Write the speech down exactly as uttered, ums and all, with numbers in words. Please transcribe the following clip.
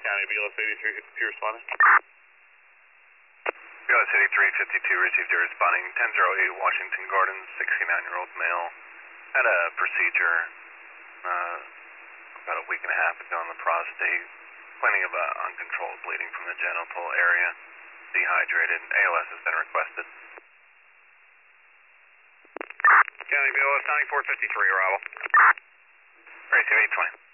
County B L S eighty-three fifty-two responding. B L S eighty-three fifty-two received a responding ten oh eight Washington Gardens, sixty-nine-year-old male. Had a procedure uh, about a week and a half ago on the prostate. Complaining of uh, uncontrolled bleeding from the genital area. Dehydrated. A L S has been requested. County B L S ninety-four fifty-three, arrival. Receive eight twenty.